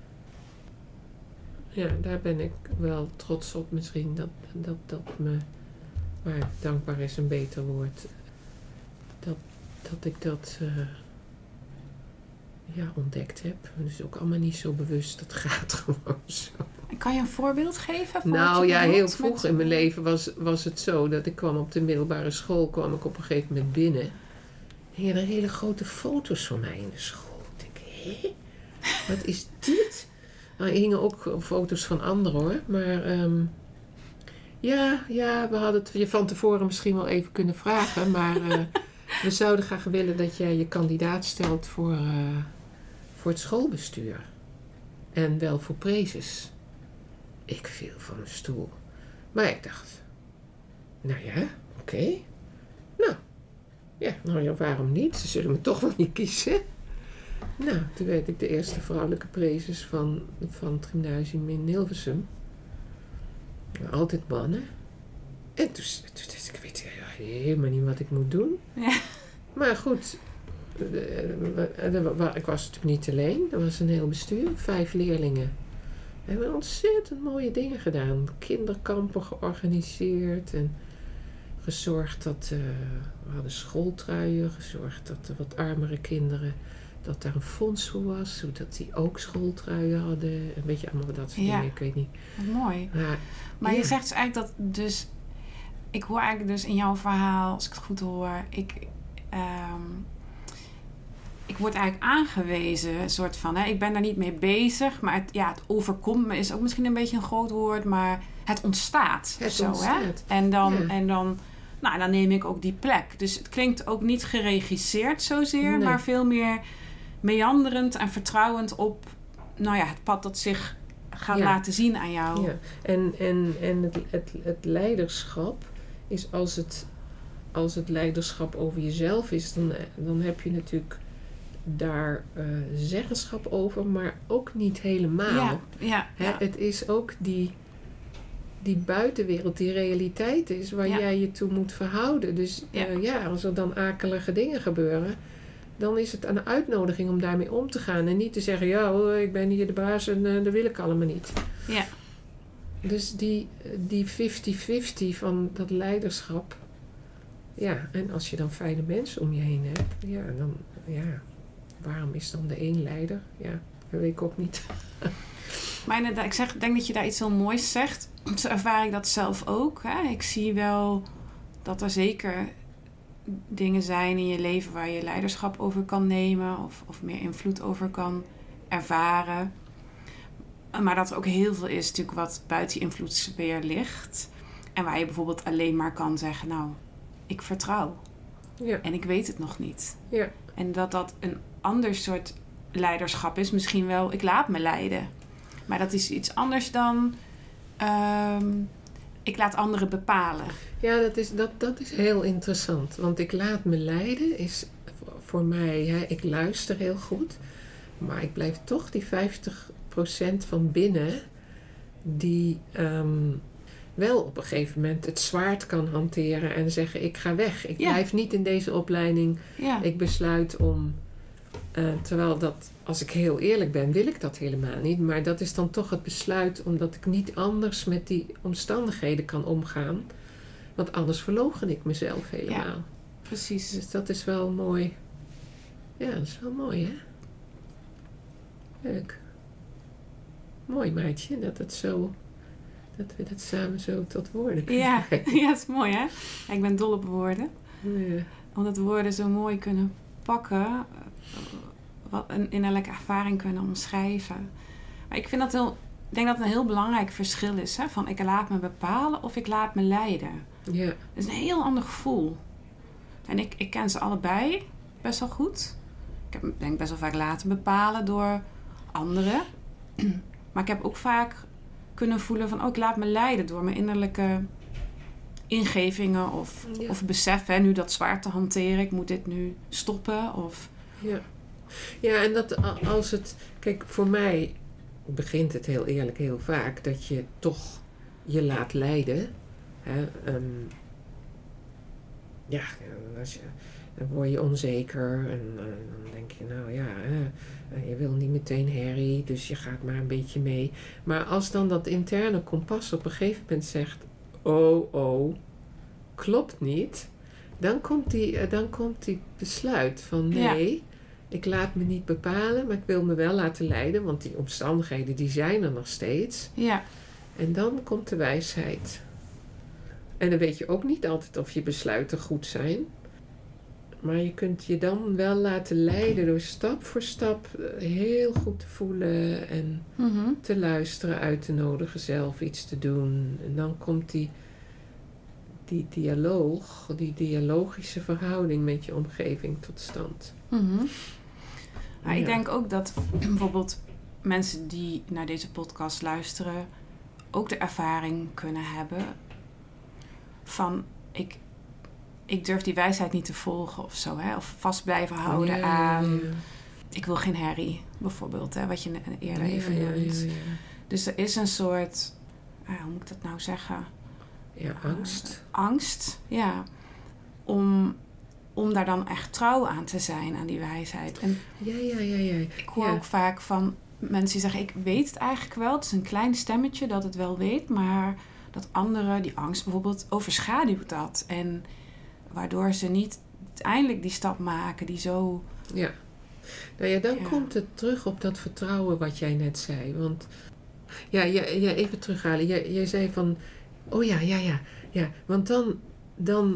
ja, daar ben ik wel trots op misschien. Dat, dat, dat me, maar dankbaar is een beter woord. Dat, dat ik dat uh, ja, ontdekt heb. Dus ook allemaal niet zo bewust. Dat gaat gewoon zo. Kan je een voorbeeld geven? Van Nou wat je ja, bedoelt heel vroeg met- in mijn leven was, was het zo dat ik kwam op de middelbare school, kwam ik op een gegeven moment binnen. Hingen er hele grote foto's van mij in de school. Ik denk, hé, wat is dit? Nou, er hingen ook foto's van anderen hoor, maar ehm, ja, ja, we hadden het je van tevoren misschien wel even kunnen vragen, maar uh, we zouden graag willen dat jij je kandidaat stelt voor, uh, voor het schoolbestuur. En wel voor prezes. Ik viel van mijn stoel. Maar ik dacht, nou ja, oké. Okay. Nou, ja, nou ja, waarom niet? Ze zullen me toch wel niet kiezen. Nou, toen werd ik de eerste vrouwelijke prezes van, van het gymnasium in Hilversum. Altijd mannen. En toen, toen dacht ik, ik weet ja, helemaal niet wat ik moet doen. Ja. Maar goed, ik was natuurlijk niet alleen. Er was een heel bestuur, vijf leerlingen. We hebben ontzettend mooie dingen gedaan. Kinderkampen georganiseerd en gezorgd dat, uh, we hadden schooltruien, gezorgd dat er wat armere kinderen, dat daar een fonds voor was, zodat die ook schooltruien hadden. Een beetje allemaal dat soort ja. dingen, ik weet niet. Wat mooi. Maar, maar ja. je zegt dus eigenlijk dat, dus, ik hoor eigenlijk dus in jouw verhaal, als ik het goed hoor, ik... Um, Ik word eigenlijk aangewezen, een soort van, hè, ik ben daar niet mee bezig, maar het, ja, het overkomt me is ook misschien een beetje een groot woord, maar het ontstaat. Het zo, ontstaat. Hè? En dan, Ja. en dan, nou, dan neem ik ook die plek. Dus het klinkt ook niet geregisseerd zozeer, Nee. maar veel meer meanderend en vertrouwend op, nou ja, het pad dat zich gaat Ja. laten zien aan jou. Ja. En, en, en het, het, het leiderschap is als het, als het leiderschap over jezelf is, dan, dan heb je natuurlijk daar uh, zeggenschap over, maar ook niet helemaal. Ja, ja, Hè, ja. Het is ook die, die buitenwereld, die realiteit is waar Ja. jij je toe moet verhouden. Dus Ja. uh, ja, als er dan akelige dingen gebeuren, dan is het een uitnodiging om daarmee om te gaan. En niet te zeggen, ja hoor, ik ben hier de baas en uh, dat wil ik allemaal niet. Ja. Dus die, die vijftig vijftig van dat leiderschap. Ja, en als je dan fijne mensen om je heen hebt, ja, dan, ja, waarom is dan de een leider? Ja, dat weet ik ook niet. Maar inderdaad, ik zeg, denk dat je daar iets heel moois zegt. Zo ervaar ik dat zelf ook. Hè? Ik zie wel dat er zeker dingen zijn in je leven waar je leiderschap over kan nemen of, of meer invloed over kan ervaren. Maar dat er ook heel veel is natuurlijk wat buiten je invloedssfeer ligt. En waar je bijvoorbeeld alleen maar kan zeggen, nou, ik vertrouw. Ja. En ik weet het nog niet. Ja. En dat dat een ander soort leiderschap is. Misschien wel, ik laat me leiden. Maar dat is iets anders dan, um, ik laat anderen bepalen. Ja, dat is, dat, dat is heel interessant. Want ik laat me leiden is voor mij, hè, ik luister heel goed. Maar ik blijf toch die vijftig procent van binnen die um, wel op een gegeven moment het zwaard kan hanteren en zeggen, ik ga weg. Ik Ja. blijf niet in deze opleiding. Ja. Ik besluit om, uh, terwijl dat, als ik heel eerlijk ben, wil ik dat helemaal niet. Maar dat is dan toch het besluit, omdat ik niet anders met die omstandigheden kan omgaan. Want anders verloochen ik mezelf helemaal. Ja, precies. Dus dat is wel mooi. Ja, dat is wel mooi, hè? Leuk. Mooi, meidje, dat het zo, dat we dat samen zo tot woorden kunnen Ja, brengen. ja, dat is mooi, hè? Ik ben dol op woorden. Ja. Omdat woorden zo mooi kunnen pakken. Wat een innerlijke ervaring kunnen omschrijven. Maar ik vind dat heel, ik denk dat het een heel belangrijk verschil is. Hè? Van ik laat me bepalen of ik laat me leiden. Ja. Dat is een heel ander gevoel. En ik, ik ken ze allebei best wel goed. Ik heb me denk best wel vaak laten bepalen door anderen. Maar ik heb ook vaak kunnen voelen van, oh, ik laat me leiden door mijn innerlijke ingevingen of, Ja. of besef, hè, nu dat zwaar te hanteren. Ik moet dit nu stoppen. Of... Ja. Ja, en dat a- als het... Kijk, voor mij begint het heel eerlijk heel vaak dat je toch je laat leiden. Hè? Um, ja, als je, dan word je onzeker en uh, dan denk je, nou ja, uh, je wil niet meteen herrie, dus je gaat maar een beetje mee. Maar als dan dat interne kompas op een gegeven moment zegt, oh, oh, klopt niet, dan komt die, uh, dan komt die besluit van nee, Ik laat me niet bepalen, maar ik wil me wel laten leiden. Want die omstandigheden die zijn er nog steeds. Ja. En dan komt de wijsheid. En dan weet je ook niet altijd of je besluiten goed zijn. Maar je kunt je dan wel laten leiden door stap voor stap heel goed te voelen en Mm-hmm. te luisteren, uit te nodigen, zelf iets te doen. En dan komt die, die dialoog, die dialogische verhouding met je omgeving tot stand. Mm-hmm. Maar Ja. ik denk ook dat bijvoorbeeld mensen die naar deze podcast luisteren ook de ervaring kunnen hebben van ik, ik durf die wijsheid niet te volgen of zo. Hè? Of vast blijven houden Ja, ja, aan ja. ik wil geen herrie bijvoorbeeld. Hè? Wat je ne- eerder Ja, even ja, noemt. ja, ja. Dus er is een soort, ah, hoe moet ik dat nou zeggen? Ja, angst. Uh, angst, ja. Om, om daar dan echt trouw aan te zijn, aan die wijsheid. En Ja, ja, ja, ja. ik hoor Ja. ook vaak van mensen die zeggen, ik weet het eigenlijk wel. Het is een klein stemmetje dat het wel weet. Maar dat anderen, die angst bijvoorbeeld, overschaduwt dat. En waardoor ze niet uiteindelijk die stap maken die zo... Ja. Nou ja, dan Ja. komt het terug op dat vertrouwen wat jij net zei. Want, ja, ja, ja even terughalen. Jij, jij zei van, oh ja, ja, ja, ja. Want dan, dan,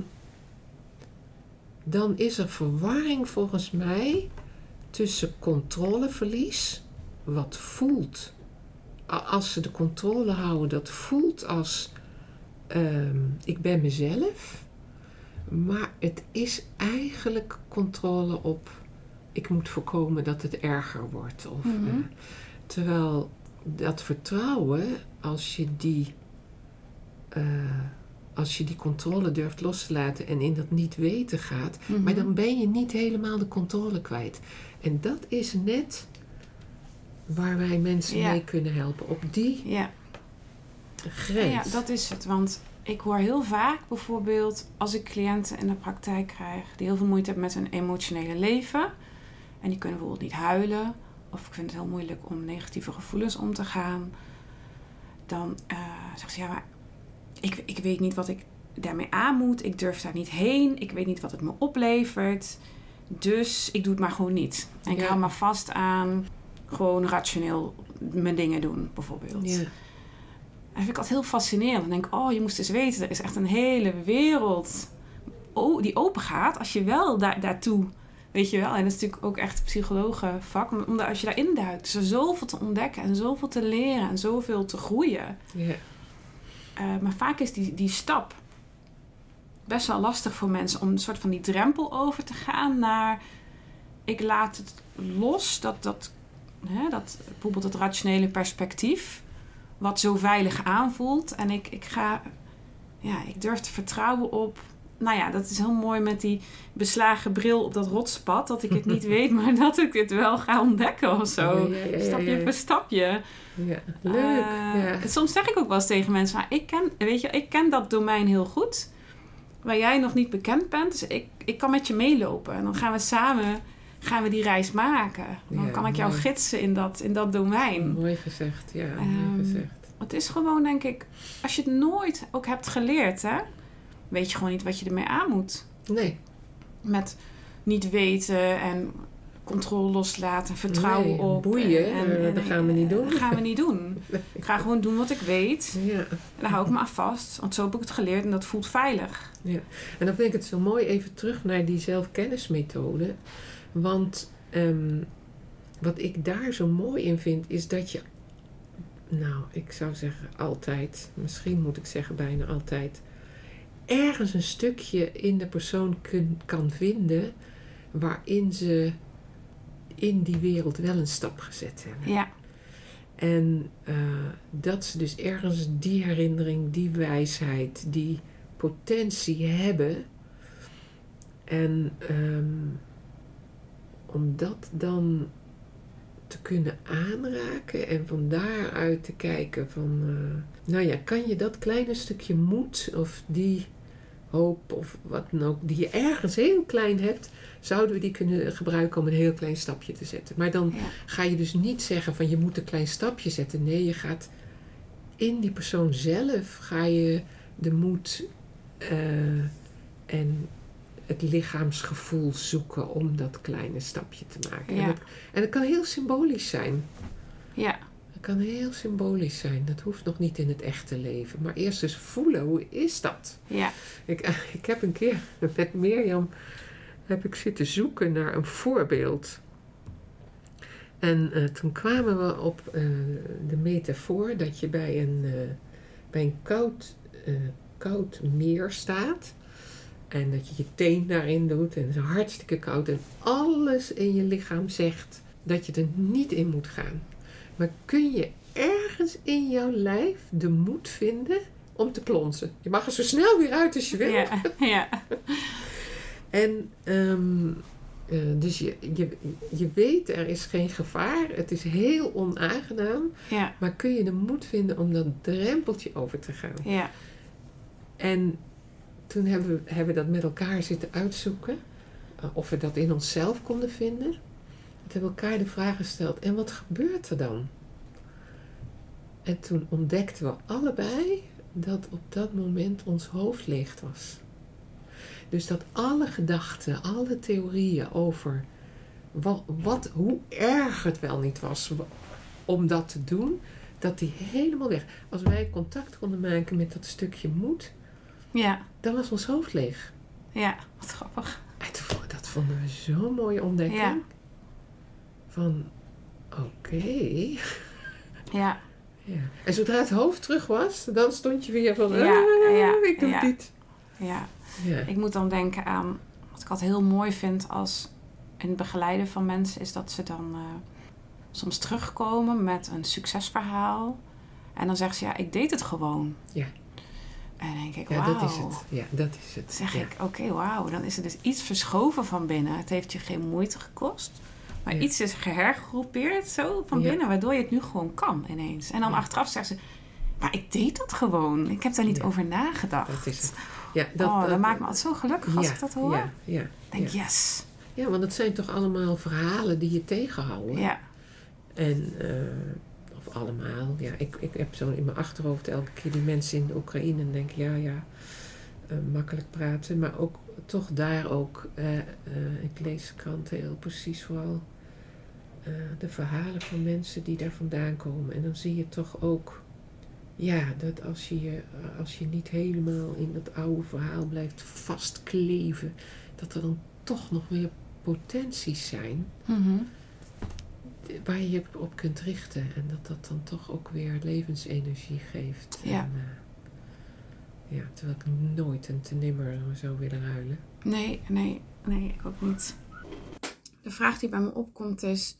dan is er verwarring volgens mij tussen controleverlies, wat voelt, a- als ze de controle houden, dat voelt als, ehm, ik ben mezelf. Maar het is eigenlijk controle op, ik moet voorkomen dat het erger wordt. Of, Mhm. eh, terwijl dat vertrouwen, als je die, eh, als je die controle durft los te laten en in dat niet weten gaat, Mhm. maar dan ben je niet helemaal de controle kwijt. En dat is net waar wij mensen Ja. mee kunnen helpen, op die Ja. grens. Ja, dat is het. Want ik hoor heel vaak bijvoorbeeld als ik cliënten in de praktijk krijg die heel veel moeite hebben met hun emotionele leven. En die kunnen bijvoorbeeld niet huilen. Of ik vind het heel moeilijk om negatieve gevoelens om te gaan. Dan uh, zeggen ze, ja, maar ik, ik weet niet wat ik daarmee aan moet. Ik durf daar niet heen. Ik weet niet wat het me oplevert. Dus ik doe het maar gewoon niet. En ik Ja. hou me vast aan gewoon rationeel mijn dingen doen, bijvoorbeeld. Ja. Dat vind ik altijd heel fascinerend. Dan denk ik, oh, je moest eens weten, er is echt een hele wereld oh, die open gaat als je wel daar, daartoe, weet je wel. En dat is natuurlijk ook echt psychologenvak. Omdat als je daarin duikt, is er zoveel te ontdekken en zoveel te leren en zoveel te groeien. Ja. Uh, maar vaak is die, die stap best wel lastig voor mensen om een soort van die drempel over te gaan naar, ik laat het los, dat, dat, hè, dat bijvoorbeeld het rationele perspectief, wat zo veilig aanvoelt. En ik, ik ga, ja, ik durf te vertrouwen op, nou ja, dat is heel mooi met die beslagen bril op dat rotspad, dat ik het niet weet, maar dat ik het wel ga ontdekken of zo. Ja, ja, ja, ja, stapje ja. voor stapje. Ja. Leuk. Uh, ja. Soms zeg ik ook wel eens tegen mensen, maar ik ken, weet je, ik ken dat domein heel goed, waar jij nog niet bekend bent. Dus ik, ik kan met je meelopen. En dan gaan we samen gaan we die reis maken. Dan Ja, kan ik jou mooi. gidsen in dat, in dat domein. Mooi gezegd, ja, Um, mooi gezegd. Het is gewoon, denk ik, als je het nooit ook hebt geleerd, hè, weet je gewoon niet wat je ermee aan moet. Nee. Met niet weten en controle loslaten, vertrouwen Nee, op. boeien, en, uh, dat gaan we niet doen. Dat gaan we niet doen. Ik ga gewoon doen wat ik weet. Ja. En daar hou ik me aan vast. Want zo heb ik het geleerd en dat voelt veilig. Ja. En dan vind ik het zo mooi even terug naar die zelfkennismethode. Want um, wat ik daar zo mooi in vind, is dat je, nou, ik zou zeggen altijd, misschien moet ik zeggen bijna altijd, ergens een stukje in de persoon kun, kan vinden waarin ze in die wereld wel een stap gezet hebben. Ja. En uh, dat ze dus ergens die herinnering, die wijsheid, die potentie hebben. En um, om dat dan te kunnen aanraken en van daaruit te kijken van, uh, nou ja, kan je dat kleine stukje moed of die hoop of wat dan ook, die je ergens heel klein hebt, zouden we die kunnen gebruiken om een heel klein stapje te zetten. Maar dan Ja. ga je dus niet zeggen van je moet een klein stapje zetten. Nee, je gaat in die persoon zelf ga je de moed uh, en het lichaamsgevoel zoeken om dat kleine stapje te maken. Ja. En, dat, en dat kan heel symbolisch zijn. Ja. Het kan heel symbolisch zijn. Dat hoeft nog niet in het echte leven. Maar eerst eens voelen, hoe is dat? Ja. Ik, ik heb een keer met Mirjam heb ik zitten zoeken naar een voorbeeld. En uh, toen kwamen we op uh, de metafoor dat je bij een, uh, bij een koud, uh, koud meer staat. En dat je je teen daarin doet. En het is hartstikke koud. En alles in je lichaam zegt dat je er niet in moet gaan. Maar kun je ergens in jouw lijf de moed vinden om te plonsen? Je mag er zo snel weer uit als je wil. Ja. Ja. En um, uh, dus je, je, je weet, er is geen gevaar. Het is heel onaangenaam. Ja. Maar kun je de moed vinden om dat drempeltje over te gaan? Ja. En toen hebben we, hebben we dat met elkaar zitten uitzoeken. Uh, of we dat in onszelf konden vinden. We hebben elkaar de vraag gesteld. En wat gebeurt er dan? En toen ontdekten we allebei dat op dat moment ons hoofd leeg was. Dus dat alle gedachten, alle theorieën over wat, wat, hoe erg het wel niet was om dat te doen, dat die helemaal weg. Als wij contact konden maken met dat stukje moed, Ja. dan was ons hoofd leeg. Ja, wat grappig. En toen, dat vonden we zo'n mooie ontdekking. Ja. Van, oké. Okay. Ja. Ja. En zodra het hoofd terug was, dan stond je weer van, Ja, ah, ja, ik doe ja. het niet. Ja. Ja. Ik moet dan denken aan, wat ik altijd heel mooi vind als in het begeleiden van mensen, is dat ze dan uh, soms terugkomen met een succesverhaal. En dan zeggen ze, ja, ik deed het gewoon. Ja. En dan denk ik, Ja, wauw. dat is het. Ja, dat is het. Zeg ja. ik, oké, okay, wauw. Dan is er dus iets verschoven van binnen. Het heeft je geen moeite gekost. Maar ja. iets is gehergroepeerd zo van Ja. binnen, waardoor je het nu gewoon kan ineens. En dan ja. achteraf zeggen ze, maar ik deed dat gewoon. Ik heb daar niet ja. over nagedacht. Dat is het. Ja, dat, oh, dat, dat maakt me altijd zo gelukkig als ja, ik dat hoor. Ja, ja, Ik denk, ja. yes. Ja, want het zijn toch allemaal verhalen die je tegenhouden. Ja. En, uh, of allemaal. Ja, ik, ik heb zo in mijn achterhoofd elke keer die mensen in de Oekraïne en denk, ja, ja, uh, makkelijk praten. Maar ook, toch daar ook, uh, uh, ik lees kranten heel precies vooral, uh, de verhalen van mensen die daar vandaan komen. En dan zie je toch ook, ja, dat als je, je, als je niet helemaal in dat oude verhaal blijft vastkleven, dat er dan toch nog weer potenties zijn Mm-hmm. waar je je op kunt richten. En dat dat dan toch ook weer levensenergie geeft. Ja. En, uh, ja, terwijl ik nooit en te nimmer zou willen ruilen. Nee, nee, nee, ik ook niet. De vraag die bij me opkomt is,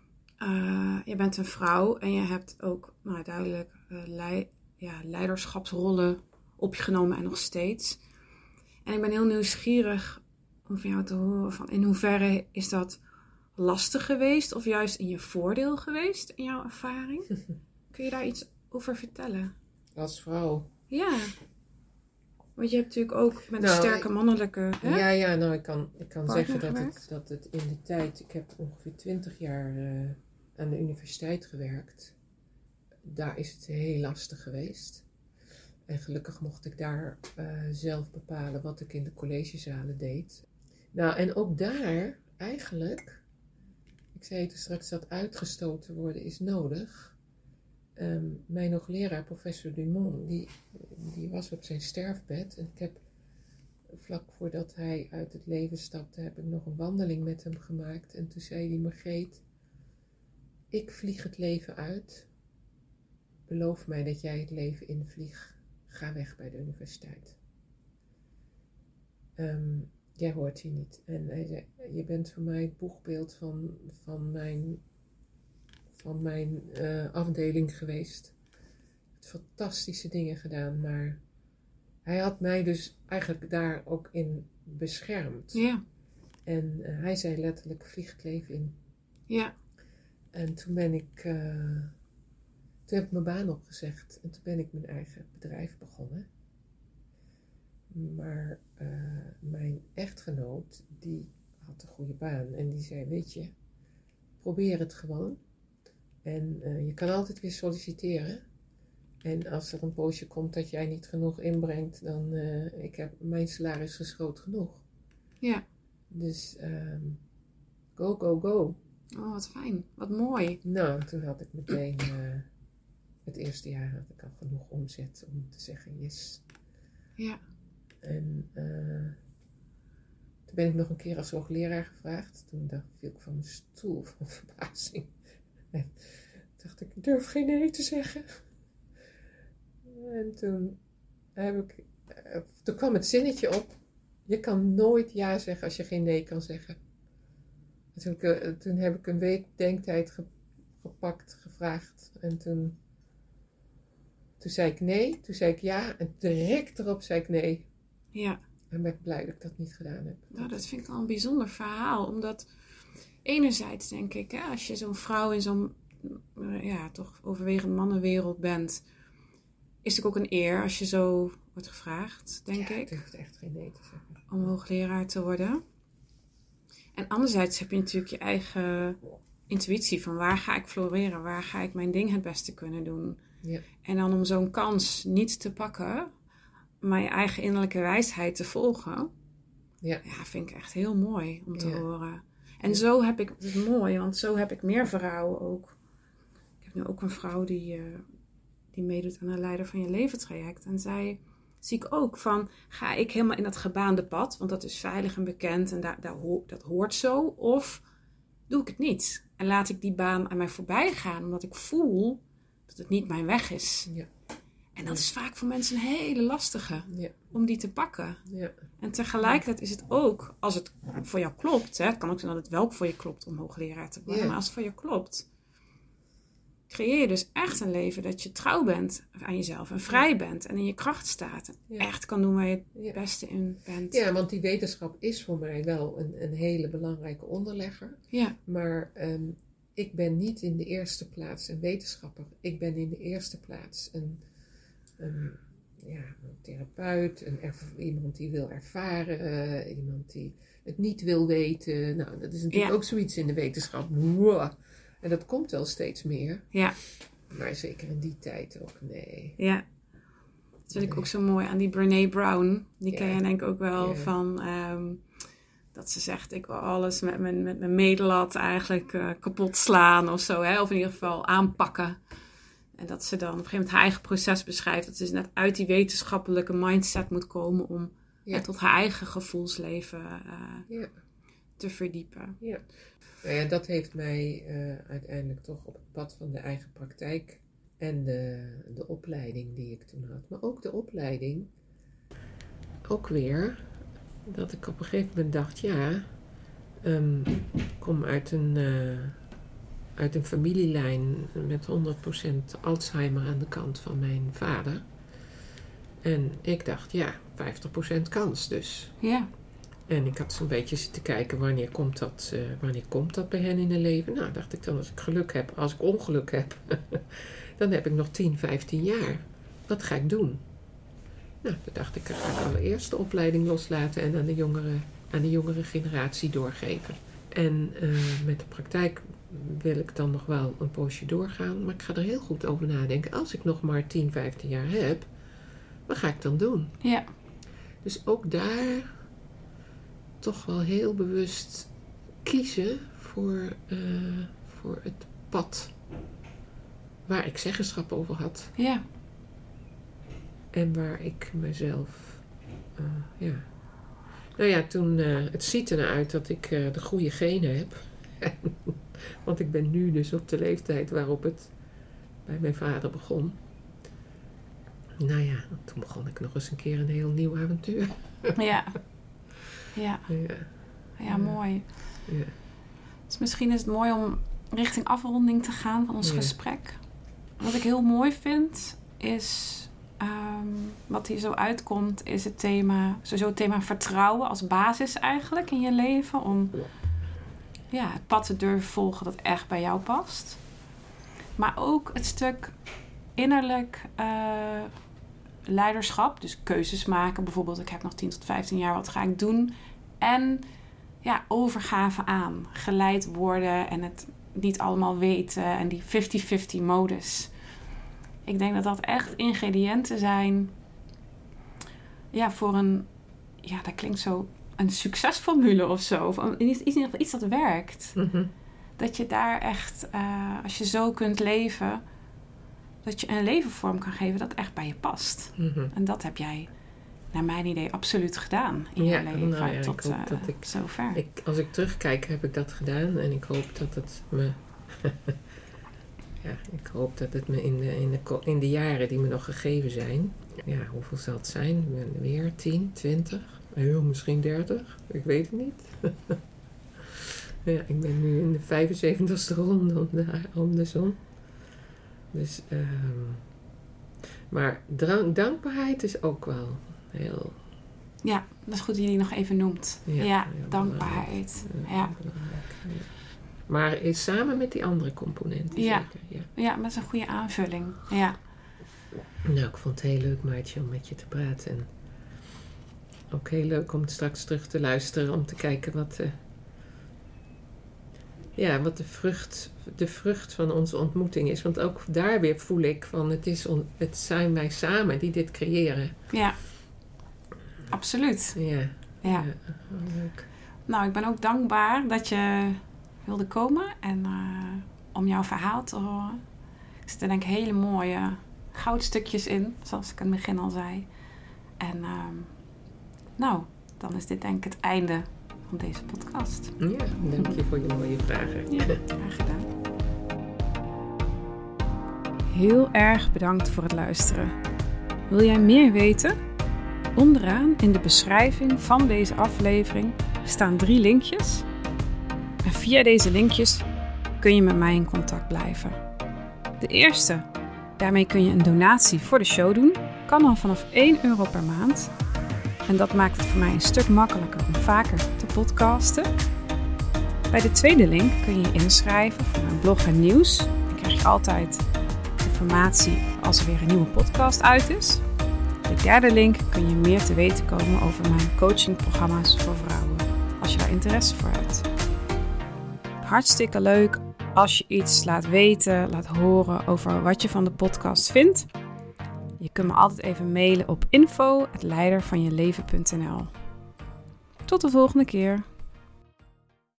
uh, je bent een vrouw en je hebt ook nou, duidelijk uh, lei- ja, leiderschapsrollen op je genomen en nog steeds. En ik ben heel nieuwsgierig om van jou te horen van in hoeverre is dat lastig geweest of juist in je voordeel geweest in jouw ervaring? Kun je daar iets over vertellen? Als vrouw? Ja. Want je hebt natuurlijk ook met een nou, sterke mannelijke... Hè? Ja, ja, nou ik kan, ik kan zeggen dat gewerkt? het, dat het in de tijd... Ik heb ongeveer twintig jaar uh, aan de universiteit gewerkt. Daar is het heel lastig geweest. En gelukkig mocht ik daar uh, zelf bepalen wat ik in de collegezalen deed. Nou, en ook daar eigenlijk... Ik zei het straks, dat uitgestoten worden is nodig. Um, mijn hoogleraar, professor Dumont, die, die was op zijn sterfbed. En ik heb, vlak voordat hij uit het leven stapte, heb ik nog een wandeling met hem gemaakt. En toen zei hij, Margreet, ik vlieg het leven uit. Beloof mij dat jij het leven invliegt. Ga weg bij de universiteit. Um, jij hoort hier niet. En hij zei, je bent voor mij het boegbeeld van, van mijn... van mijn uh, afdeling geweest. Fantastische dingen gedaan, maar hij had mij dus eigenlijk daar ook in beschermd. Ja. En uh, hij zei letterlijk, vlieg het leven in. Ja. En toen ben ik, uh, toen heb ik mijn baan opgezegd en toen ben ik mijn eigen bedrijf begonnen. Maar uh, mijn echtgenoot, die had een goede baan en die zei, weet je, probeer het gewoon. En uh, je kan altijd weer solliciteren. En als er een poosje komt dat jij niet genoeg inbrengt, dan uh, ik heb mijn salaris is groot genoeg. Ja. Dus um, go, go, go. Oh, wat fijn. Wat mooi. Nou, toen had ik meteen... Uh, het eerste jaar had ik al genoeg omzet om te zeggen yes. Ja. En uh, toen ben ik nog een keer als hoogleraar gevraagd. Toen dacht, viel ik van mijn stoel van verbazing. En dacht ik, ik durf geen nee te zeggen. En toen, heb ik, uh, toen kwam het zinnetje op. Je kan nooit ja zeggen als je geen nee kan zeggen. Toen, uh, toen heb ik een week denktijd ge, gepakt, gevraagd. En toen... Toen zei ik nee, toen zei ik ja en direct erop zei ik nee. Ja. En ben ik blij dat ik dat niet gedaan heb. Nou, dat vind ik al een bijzonder verhaal. Omdat enerzijds denk ik, hè, als je zo'n vrouw in zo'n ja, toch overwegend mannenwereld bent, is het ook een eer als je zo wordt gevraagd, denk ja, ik. Ik durf echt geen nee te zeggen. Om hoogleraar te worden. En anderzijds heb je natuurlijk je eigen intuïtie van waar ga ik floreren, waar ga ik mijn ding het beste kunnen doen. Ja. En dan om zo'n kans niet te pakken, maar je eigen innerlijke wijsheid te volgen. Ja. Ja, vind ik echt heel mooi om te ja. horen. En ja. zo heb ik, het is mooi, want zo heb ik meer vrouwen ook. Ik heb nu ook een vrouw die, uh, die meedoet aan een leider van je leven traject. En zij zie ik ook van, ga ik helemaal in dat gebaande pad, want dat is veilig en bekend en daar, daar ho- dat hoort zo. Of doe ik het niet en laat ik die baan aan mij voorbij gaan, omdat ik voel dat het niet mijn weg is. Ja. En dat ja. is vaak voor mensen een hele lastige, ja. om die te pakken. Ja. En tegelijkertijd is het ook, als het voor jou klopt, hè, het kan ook zijn dat het wel voor je klopt om hoogleraar te worden, ja. maar als het voor je klopt, creëer je dus echt een leven dat je trouw bent aan jezelf en vrij ja. bent en in je kracht staat. En ja. echt kan doen waar je het ja. beste in bent. Ja, want die wetenschap is voor mij wel een, een hele belangrijke onderlegger. Ja. Maar um, ik ben niet in de eerste plaats een wetenschapper. Ik ben in de eerste plaats een, een, ja, een therapeut, een erv- iemand die wil ervaren, uh, iemand die het niet wil weten. Nou, dat is natuurlijk ja. ook zoiets in de wetenschap. Wow. En dat komt wel steeds meer. Ja. Maar zeker in die tijd ook, nee. Ja. Dat vind nee. ik ook zo mooi aan die Brené Brown. Die ja. ken je denk ik ook wel ja. van... Um, dat ze zegt, ik wil alles met mijn, met mijn medelat eigenlijk uh, kapot slaan of zo. Hè? Of in ieder geval aanpakken. En dat ze dan op een gegeven moment haar eigen proces beschrijft. Dat ze net uit die wetenschappelijke mindset moet komen om ja. uh, tot haar eigen gevoelsleven uh, ja. te verdiepen. Ja. Nou ja, dat heeft mij uh, uiteindelijk toch op het pad van de eigen praktijk en de, de opleiding die ik toen had. Maar ook de opleiding, ook weer, dat ik op een gegeven moment dacht, ja, um, ik kom uit een, uh, uit een familielijn met honderd procent Alzheimer aan de kant van mijn vader. En ik dacht, ja, vijftig procent kans dus. Ja. En ik had zo'n beetje zitten kijken, wanneer komt dat, uh, wanneer komt dat bij hen in hun leven? Nou, dacht ik dan, als ik geluk heb, als ik ongeluk heb, dan heb ik nog tien, vijftien jaar. Wat ga ik doen? Nou, toen dacht ik, dan ga ik allereerst de opleiding loslaten en aan de jongere, aan de jongere generatie doorgeven. En uh, met de praktijk wil ik dan nog wel een poosje doorgaan, maar ik ga er heel goed over nadenken. Als ik nog maar tien, vijftien jaar heb, wat ga ik dan doen? Ja. Dus ook daar toch wel heel bewust kiezen voor, uh, voor het pad waar ik zeggenschap over had. Ja. En waar ik mezelf, uh, ja. Nou ja, toen, uh, het ziet er naar uit dat ik uh, de goede genen heb. Want ik ben nu dus op de leeftijd waarop het bij mijn vader begon. Nou ja, toen begon ik nog eens een keer een heel nieuw avontuur. Ja. Ja. Ja. Ja, mooi. Ja. Dus misschien is het mooi om richting afronding te gaan van ons ja. gesprek. Wat ik heel mooi vind is, um, wat hier zo uitkomt, is het thema, sowieso het thema vertrouwen als basis eigenlijk in je leven. Om ja, het pad te durven volgen dat echt bij jou past. Maar ook het stuk innerlijk uh, leiderschap. Dus keuzes maken. Bijvoorbeeld, ik heb nog tien tot vijftien jaar, wat ga ik doen? En ja, overgave aan. Geleid worden en het niet allemaal weten. En die vijftig-vijftig modus. Ik denk dat dat echt ingrediënten zijn. Ja, voor een... Ja, dat klinkt zo een succesformule of zo. Of in ieder geval iets dat werkt. Mm-hmm. Dat je daar echt, uh, als je zo kunt leven, dat je een leven vorm kan geven dat echt bij je past. Mm-hmm. En dat heb jij, naar mijn idee, absoluut gedaan in ja, je leven. Nou ja, tot ik hoop uh, dat ik, zover. Ik, als ik terugkijk, heb ik dat gedaan. En ik hoop dat het me... ja, ik hoop dat het me in de, in, de, in de jaren die me nog gegeven zijn... Ja, hoeveel zal het zijn? Weer tien, twintig? Heel, misschien dertig? Ik weet het niet. Ja, ik ben nu in de vijfenzeventigste ronde om de, om de zon. Dus, um, maar drank, dankbaarheid is ook wel heel... Ja, dat is goed dat je die nog even noemt. Ja, ja dankbaarheid. Ja. Ja. Maar is samen met die andere componenten ja. zeker. Ja, ja, maar dat is een goede aanvulling. Ja. Nou, ik vond het heel leuk, Maartje, om met je te praten. En ook heel leuk om straks terug te luisteren, om te kijken wat... Uh, Ja, wat de vrucht, de vrucht van onze ontmoeting is. Want ook daar weer voel ik van het, is on, het zijn wij samen die dit creëren. Ja, absoluut. Ja, ja. ja leuk. Nou, ik ben ook dankbaar dat je wilde komen en uh, om jouw verhaal te horen. Er zitten denk ik hele mooie goudstukjes in, zoals ik in het begin al zei. En uh, nou, dan is dit denk ik het einde van deze podcast. Ja, dank je voor je mooie vragen. Ja, graag gedaan. Heel erg bedankt voor het luisteren. Wil jij meer weten? Onderaan in de beschrijving van deze aflevering staan drie linkjes. En via deze linkjes kun je met mij in contact blijven. De eerste, daarmee kun je een donatie voor de show doen. Kan al vanaf één euro per maand. En dat maakt het voor mij een stuk makkelijker om vaker te podcasten. Bij de tweede link kun je je inschrijven voor mijn blog en nieuws. Dan krijg je altijd informatie als er weer een nieuwe podcast uit is. De derde link kun je meer te weten komen over mijn coachingprogramma's voor vrouwen, als je daar interesse voor hebt. Hartstikke leuk als je iets laat weten, laat horen over wat je van de podcast vindt. Je kunt me altijd even mailen op info at leidervanjeleven punt n l. Tot de volgende keer.